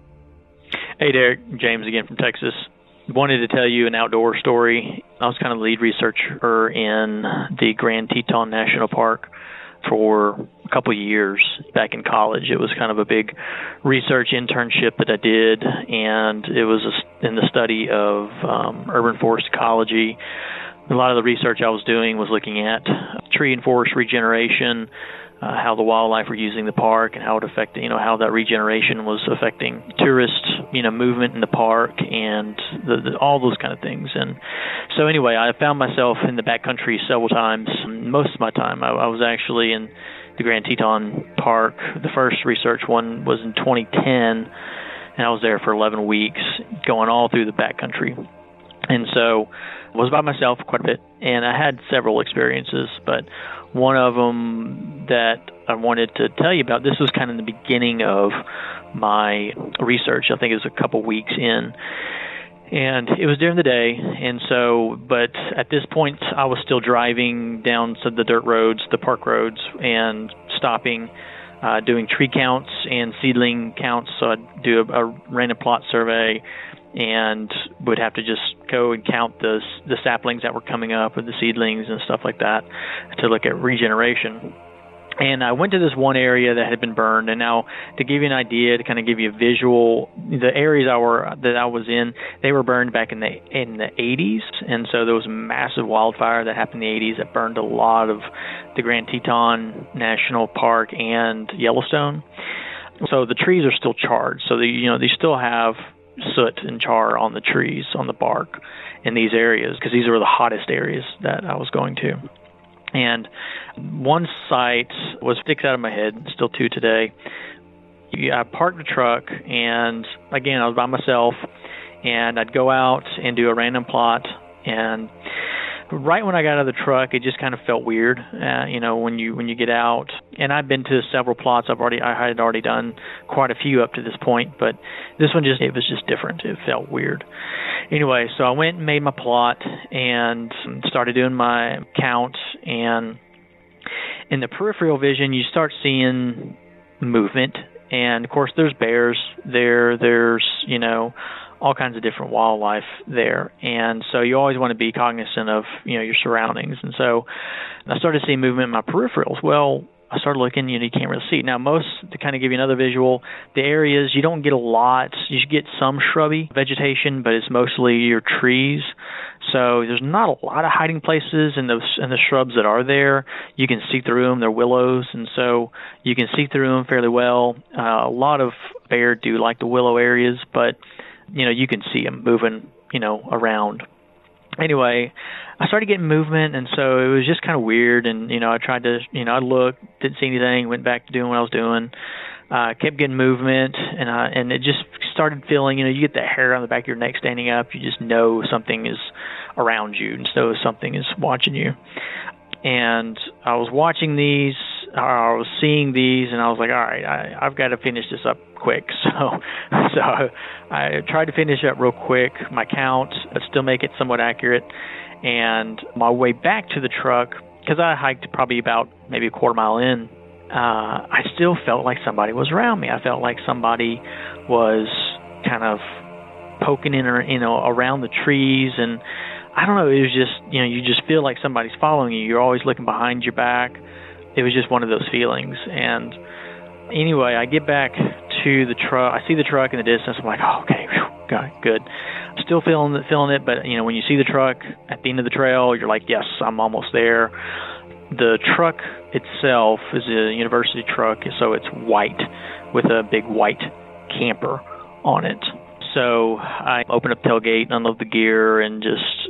S13: Hey, Derek. James again from Texas. Wanted to tell you an outdoor story. I was kind of the lead researcher in the Grand Teton National Park for a couple of years back in college. It was kind of a big research internship that I did, and it was in the study of urban forest ecology. A lot of the research I was doing was looking at tree and forest regeneration, how the wildlife were using the park and how it affected, how that regeneration was affecting tourist, movement in the park and all those kind of things. And so anyway, I found myself in the backcountry several times. Most of my time, I was actually in the Grand Teton Park. The first research one was in 2010, and I was there for 11 weeks, going all through the backcountry. And so I was by myself quite a bit, and I had several experiences, but one of them that I wanted to tell you about, this was kind of the beginning of my research. I think it was a couple weeks in, and it was during the day. And so, but at this point, I was still driving down the dirt roads, the park roads, and stopping, doing tree counts and seedling counts. So I'd do a random plot survey and would have to just go and count the saplings that were coming up with the seedlings and stuff like that to look at regeneration. And I went to this one area that had been burned, and now to give you an idea, to kind of give you a visual, the areas that I was in, they were burned back in the 80s, and so there was a massive wildfire that happened in the 80s that burned a lot of the Grand Teton National Park and Yellowstone. So the trees are still charred, so they still have soot and char on the trees, on the bark in these areas, because these were the hottest areas that I was going to. And one site sticks out of my head, still to today. I parked the truck, and again, I was by myself, and I'd go out and do a random plot, and right when I got out of the truck, it just kind of felt weird, when you get out. And I've been to several plots. I had already done quite a few up to this point, but this one it was just different. It felt weird. Anyway, so I went and made my plot and started doing my count. And in the peripheral vision, you start seeing movement. And of course, there's bears there. There's all kinds of different wildlife there, and so you always want to be cognizant of your surroundings. And so I started seeing movement in my peripherals. Well, I started looking, you can't really see. Now, to kind of give you another visual, the areas you don't get a lot. You get some shrubby vegetation, but it's mostly your trees. So there's not a lot of hiding places in the shrubs that are there. You can see through them. They're willows, and so you can see through them fairly well. A lot of bear do like the willow areas, but you can see them moving, around. Anyway, I started getting movement, and so it was just kind of weird. And I tried to, I looked, didn't see anything, went back to doing what I was doing. Kept getting movement, and it just started feeling, you get that hair on the back of your neck standing up. You just know something is around you, and so something is watching you. And I was watching these, I was seeing these, and I was like, all right, I've got to finish this up quick. So I tried to finish up real quick, my count, but still make it somewhat accurate. And my way back to the truck, because I hiked probably about maybe a quarter mile in, I still felt like somebody was around me. I felt like somebody was kind of poking in, around the trees, and I don't know, it was just, you just feel like somebody's following you. You're always looking behind your back. It was just one of those feelings. And anyway, I get back to the truck. I see the truck in the distance. I'm like, oh, okay, got it, good. I'm still feeling it, but when you see the truck at the end of the trail, you're like, yes, I'm almost there. The truck itself is a university truck, so it's white with a big white camper on it. So I open up tailgate, unload the gear, and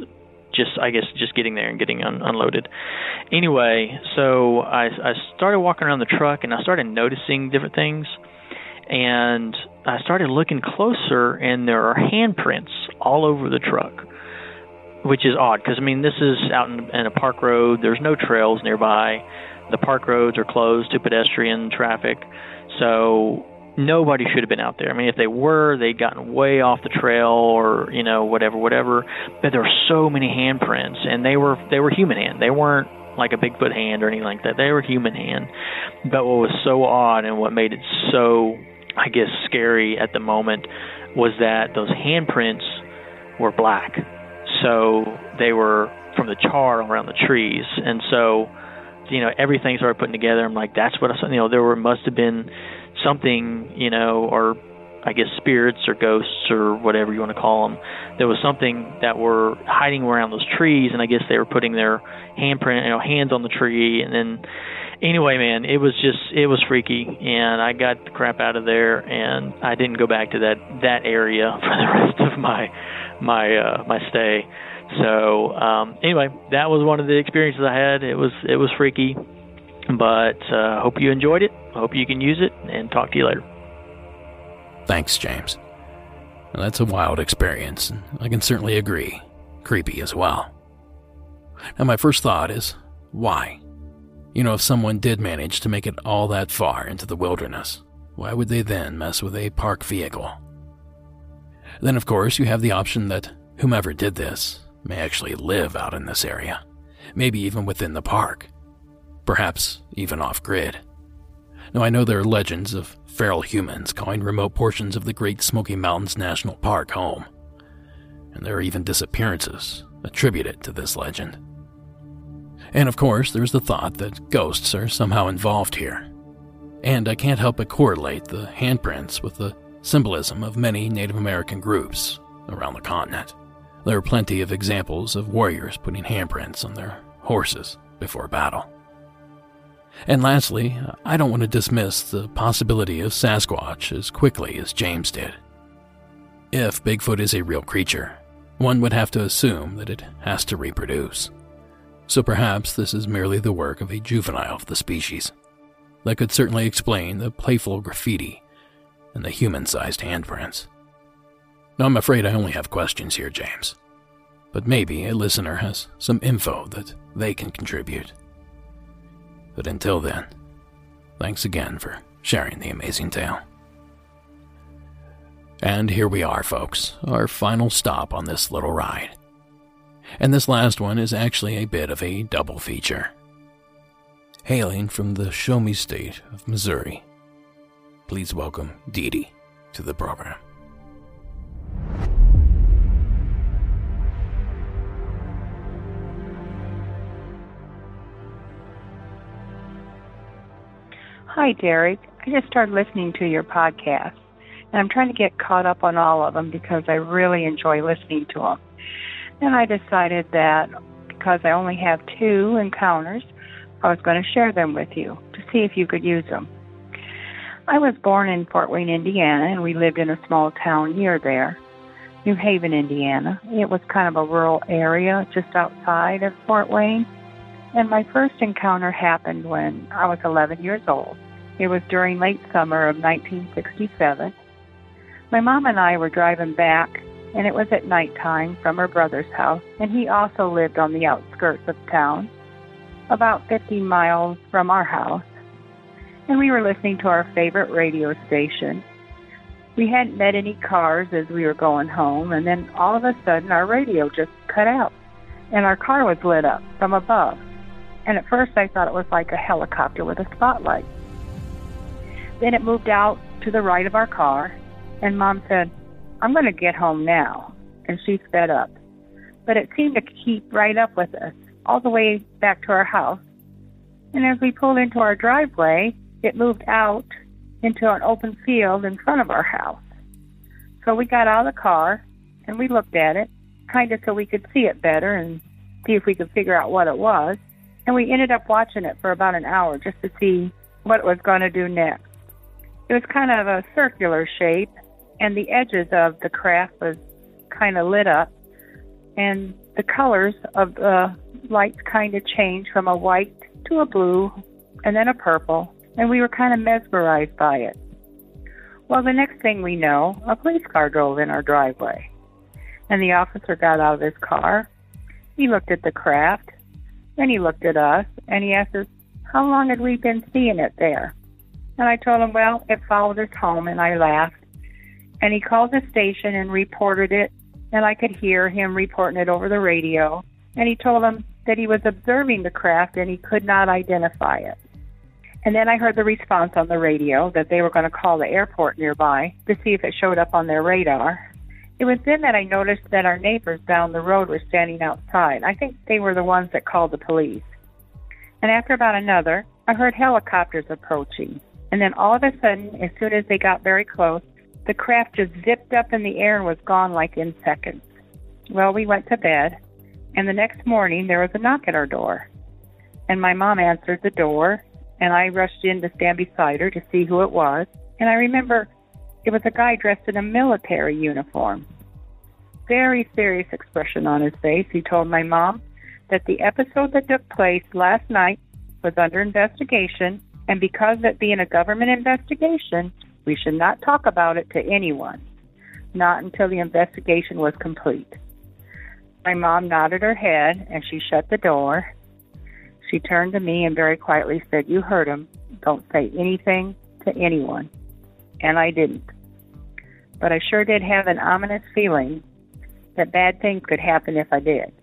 S13: just getting there and getting unloaded. Anyway, so I started walking around the truck, and I started noticing different things. And I started looking closer, and there are handprints all over the truck, which is odd because, this is out in a park road. There's no trails nearby. The park roads are closed to pedestrian traffic. So nobody should have been out there. If they were, they'd gotten way off the trail or, whatever. But there were so many handprints, and they were human hand. They weren't like a Bigfoot hand or anything like that. They were human hand. But what was so odd and what made it so, I guess, scary at the moment was that those handprints were black. So they were from the char around the trees. And so, everything started putting together. I'm like, that's what I saw. There must have been something, or I guess spirits or ghosts or whatever you want to call them. There was something that were hiding around those trees, and I guess they were putting their handprint, hands on the tree. And then, anyway, man, it was freaky, and I got the crap out of there, and I didn't go back to that area for the rest of my stay. So anyway, that was one of the experiences I had. It was freaky, but hope you enjoyed it. Hope you can use it, and talk to you later.
S1: Thanks, James. Well, that's a wild experience, and I can certainly agree. Creepy as well. Now, my first thought is, why? If someone did manage to make it all that far into the wilderness, why would they then mess with a park vehicle? Then, of course, you have the option that whomever did this may actually live out in this area, maybe even within the park, perhaps even off-grid. Now, I know there are legends of feral humans calling remote portions of the Great Smoky Mountains National Park home, and there are even disappearances attributed to this legend. And of course, there's the thought that ghosts are somehow involved here. And I can't help but correlate the handprints with the symbolism of many Native American groups around the continent. There are plenty of examples of warriors putting handprints on their horses before battle. And lastly, I don't want to dismiss the possibility of Sasquatch as quickly as James did. If Bigfoot is a real creature, one would have to assume that it has to reproduce. So perhaps this is merely the work of a juvenile of the species. That could certainly explain the playful graffiti and the human-sized handprints. Now, I'm afraid I only have questions here, James. but maybe a listener has some info that they can contribute. But until then, thanks again for sharing the amazing tale. And here we are, folks, our final stop on this little ride. And this last one is actually a bit of a double feature. Hailing from the Show Me State of Missouri, please welcome Dee Dee to the program.
S14: Hi, Derek. I just started listening to your podcast, and I'm trying to get caught up on all of them because I really enjoy listening to them. And I decided that because I only have 2 encounters, I was going to share them with you to see if you could use them. I was born in Fort Wayne, Indiana, and we lived in a small town near there, New Haven, Indiana. It was kind of a rural area just outside of Fort Wayne. And my first encounter happened when I was 11 years old. It was during late summer of 1967. My mom and I were driving back, and it was at nighttime from her brother's house, and he also lived on the outskirts of town, about 15 miles from our house. And we were listening to our favorite radio station. We hadn't met any cars as we were going home, and then all of a sudden our radio just cut out, and our car was lit up from above. And at first I thought it was like a helicopter with a spotlight. Then it moved out to the right of our car, and Mom said, "I'm going to get home now," and she sped up. But it seemed to keep right up with us all the way back to our house. And as we pulled into our driveway, it moved out into an open field in front of our house. So we got out of the car, and we looked at it, kind of so we could see it better and see if we could figure out what it was. And we ended up watching it for about an hour just to see what it was going to do next. It was kind of a circular shape, and the edges of the craft was kind of lit up, and the colors of the lights kind of changed from a white to a blue and then a purple, and we were kind of mesmerized by it. Well, the next thing we know, a police car drove in our driveway, and the officer got out of his car. He looked at the craft, then he looked at us, and he asked us, how long had we been seeing it there? And I told him, well, it followed us home, and I laughed. And he called the station and reported it, and I could hear him reporting it over the radio. And he told them that he was observing the craft and he could not identify it. And then I heard the response on the radio that they were going to call the airport nearby to see if it showed up on their radar. It was then that I noticed that our neighbors down the road were standing outside. I think they were the ones that called the police. And after about another, I heard helicopters approaching. And then all of a sudden, as soon as they got very close, the craft just zipped up in the air and was gone like in seconds. Well, we went to bed, and the next morning there was a knock at our door. And my mom answered the door, and I rushed in to stand beside her to see who it was. And I remember it was a guy dressed in a military uniform. Very serious expression on his face. He told my mom that the episode that took place last night was under investigation, and because of it being a government investigation, we should not talk about it to anyone, not until the investigation was complete. My mom nodded her head, and she shut the door. She turned to me and very quietly said, "You heard him. Don't say anything to anyone." And I didn't. But I sure did have an ominous feeling that bad things could happen if I did.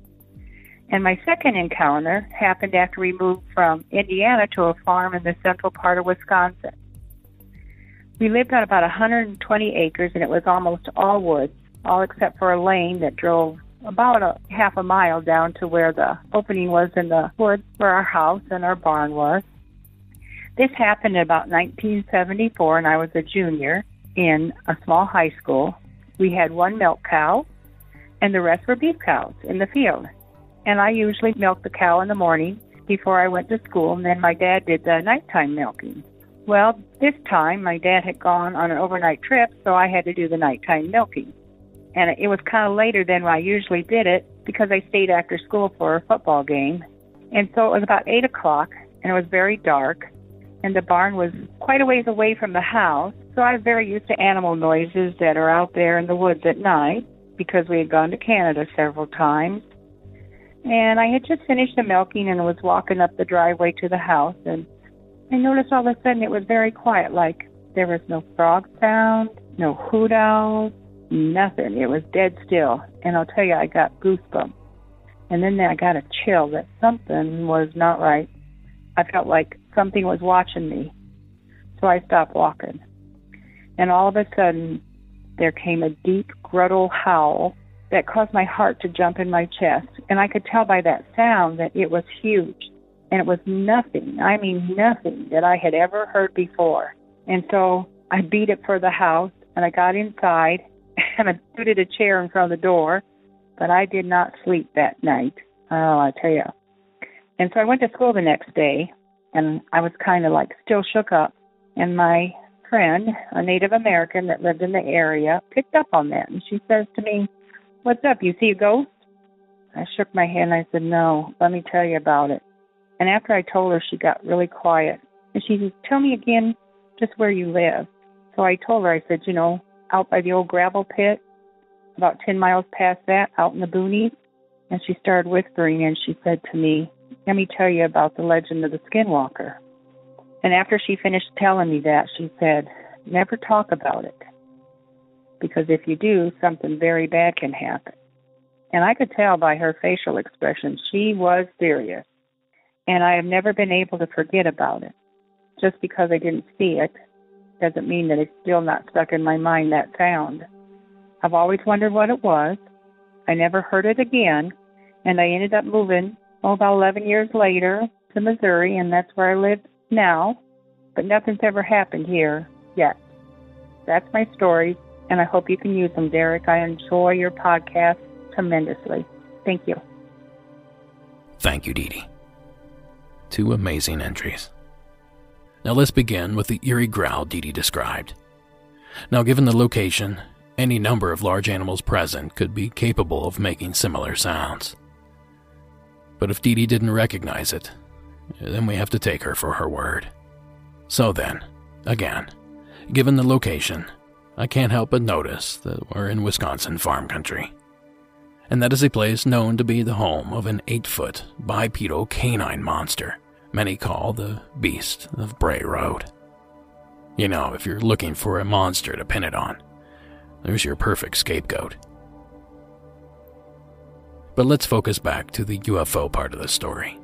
S14: And my second encounter happened after we moved from Indiana to a farm in the central part of Wisconsin. We lived on about 120 acres, and it was almost all woods, all except for a lane that drove about a half a mile down to where the opening was in the woods where our house and our barn was. This happened in about 1974, and I was a junior in a small high school. We had one milk cow, and the rest were beef cows in the field. And I usually milked the cow in the morning before I went to school, and then my dad did the nighttime milking. Well, this time my dad had gone on an overnight trip, so I had to do the nighttime milking. And it was kind of later than I usually did it because I stayed after school for a football game. And so it was about 8 o'clock, and it was very dark, and the barn was quite a ways away from the house, so I was very used to animal noises that are out there in the woods at night. because we had gone to Canada several times. And I had just finished the milking and was walking up the driveway to the house, and I noticed all of a sudden it was very quiet, like there was no frog sound, no hoot owls, nothing. It was dead still. And I'll tell you, I got goosebumps. And then I got a chill that something was not right. I felt like something was watching me. So I stopped walking. And all of a sudden, there came a deep, gruntle howl that caused my heart to jump in my chest. And I could tell by that sound that it was huge. And it was nothing, I mean nothing, that I had ever heard before. And so I beat it for the house, and I got inside, and I booted a chair in front of the door. But I did not sleep that night. Oh, I tell you. And so I went to school the next day, and I was kind of like still shook up. And my friend, a Native American that lived in the area, picked up on that. And she says to me, "What's up? You see a ghost?" I shook my head and I said, "No, let me tell you about it." And after I told her, she got really quiet. And she said, "Tell me again just where you live." So I told her, I said, out by the old gravel pit, about 10 miles past that, out in the boonies. And she started whispering, and she said to me, "Let me tell you about the legend of the Skinwalker." And after she finished telling me that, she said, "Never talk about it, because if you do, something very bad can happen." And I could tell by her facial expression she was serious. And I have never been able to forget about it. Just because I didn't see it doesn't mean that it's still not stuck in my mind, that sound. I've always wondered what it was. I never heard it again, and I ended up moving, about 11 years later, to Missouri, and that's where I live now. But nothing's ever happened here yet. That's my story, and I hope you can use them, Derek. I enjoy your podcast tremendously. Thank you.
S1: Thank you, Dee Dee. 2 amazing entries. Now let's begin with the eerie growl Dee Dee described. Now, given the location, any number of large animals present could be capable of making similar sounds. But if Dee Dee didn't recognize it, then we have to take her for her word. So then, again, given the location, I can't help but notice that we're in Wisconsin farm country. And that is a place known to be the home of an 8-foot bipedal canine monster many call the Beast of Bray Road. If you're looking for a monster to pin it on, there's your perfect scapegoat. But let's focus back to the UFO part of the story.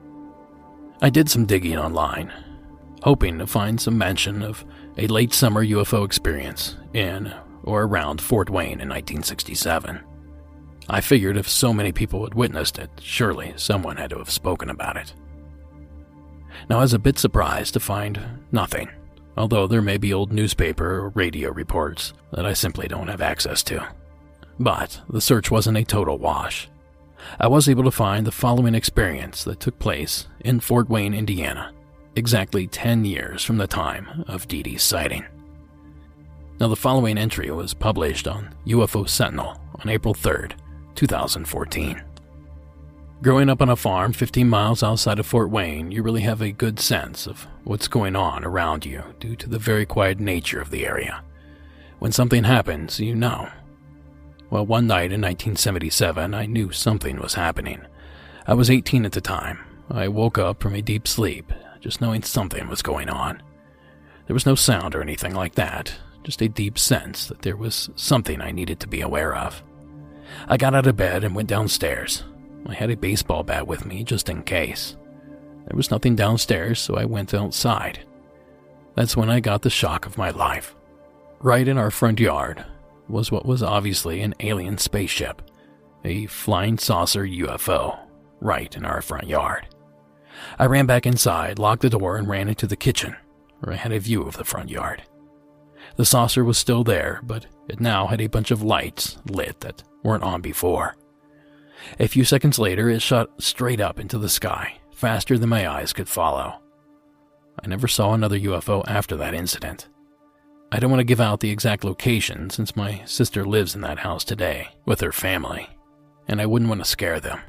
S1: I did some digging online, hoping to find some mention of a late summer UFO experience in or around Fort Wayne in 1967. I figured if so many people had witnessed it, surely someone had to have spoken about it. Now, I was a bit surprised to find nothing, although there may be old newspaper or radio reports that I simply don't have access to. But the search wasn't a total wash. I was able to find the following experience that took place in Fort Wayne, Indiana, exactly 10 years from the time of Dee Dee's sighting. Now, the following entry was published on UFO Sentinel on April 3rd, 2014. Growing up on a farm 15 miles outside of Fort Wayne, you really have a good sense of what's going on around you due to the very quiet nature of the area. When something happens, you know. Well, one night in 1977, I knew something was happening. I was 18 at the time. I woke up from a deep sleep, just knowing something was going on. There was no sound or anything like that, just a deep sense that there was something I needed to be aware of. I got out of bed and went downstairs. I had a baseball bat with me just in case. There was nothing downstairs, so I went outside. That's when I got the shock of my life. Right in our front yard was what was obviously an alien spaceship, a flying saucer UFO, right in our front yard. I ran back inside, locked the door, and ran into the kitchen, where I had a view of the front yard. The saucer was still there, but it now had a bunch of lights lit that weren't on before. A few seconds later, it shot straight up into the sky, faster than my eyes could follow. I never saw another UFO after that incident. I don't want to give out the exact location since my sister lives in that house today with her family, and I wouldn't want to scare them.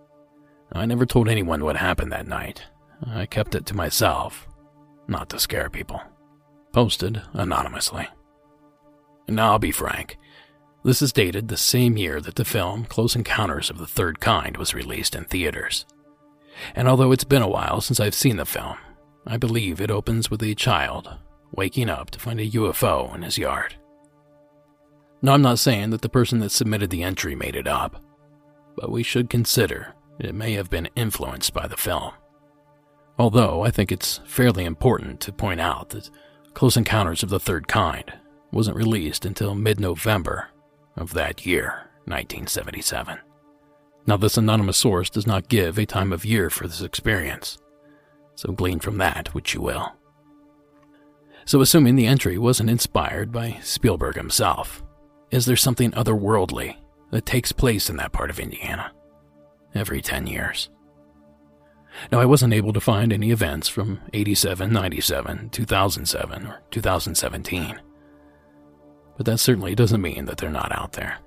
S1: I never told anyone what happened that night. I kept it to myself, not to scare people. Posted anonymously. And now I'll be frank. This is dated the same year that the film Close Encounters of the Third Kind was released in theaters. And although it's been a while since I've seen the film, I believe it opens with a child waking up to find a UFO in his yard. Now, I'm not saying that the person that submitted the entry made it up, but we should consider it may have been influenced by the film. Although I think it's fairly important to point out that Close Encounters of the Third Kind wasn't released until mid-November of that year, 1977. Now, this anonymous source does not give a time of year for this experience, so glean from that which you will. So assuming the entry wasn't inspired by Spielberg himself, is there something otherworldly that takes place in that part of Indiana every 10 years? Now, I wasn't able to find any events from 87, 97, 2007, or 2017, but that certainly doesn't mean that they're not out there.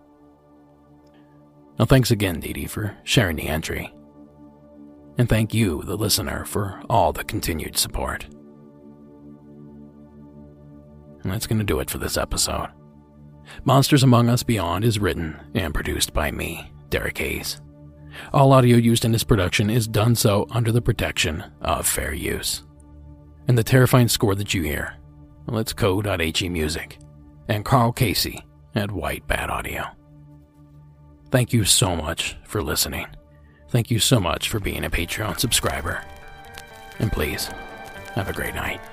S1: Now, thanks again, Dee Dee, for sharing the entry. And thank you, the listener, for all the continued support. And that's going to do it for this episode. Monsters Among Us Beyond is written and produced by me, Derek Hayes. All audio used in this production is done so under the protection of fair use. And the terrifying score that you hear, well, it's Co.he Music and Carl Casey at White Bat Audio. Thank you so much for listening. Thank you so much for being a Patreon subscriber. And please, have a great night.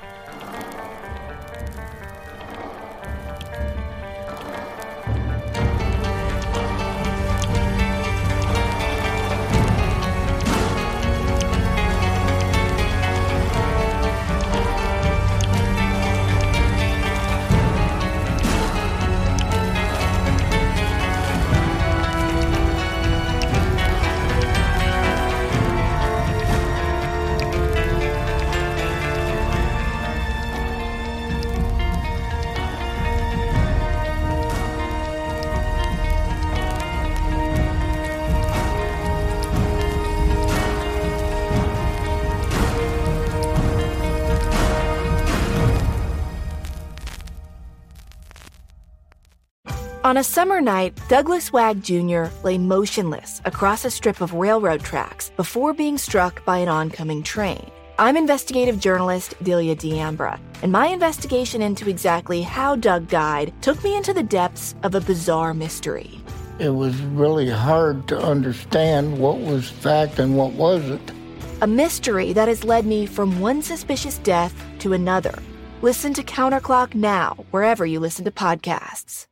S15: On a summer night, Douglas Wag Jr. lay motionless across a strip of railroad tracks before being struck by an oncoming train. I'm investigative journalist Delia D'Ambra, and my investigation into exactly how Doug died took me into the depths of a bizarre mystery.
S16: It was really hard to understand what was fact and what wasn't.
S15: A mystery that has led me from one suspicious death to another. Listen to Counterclock now, wherever you listen to podcasts.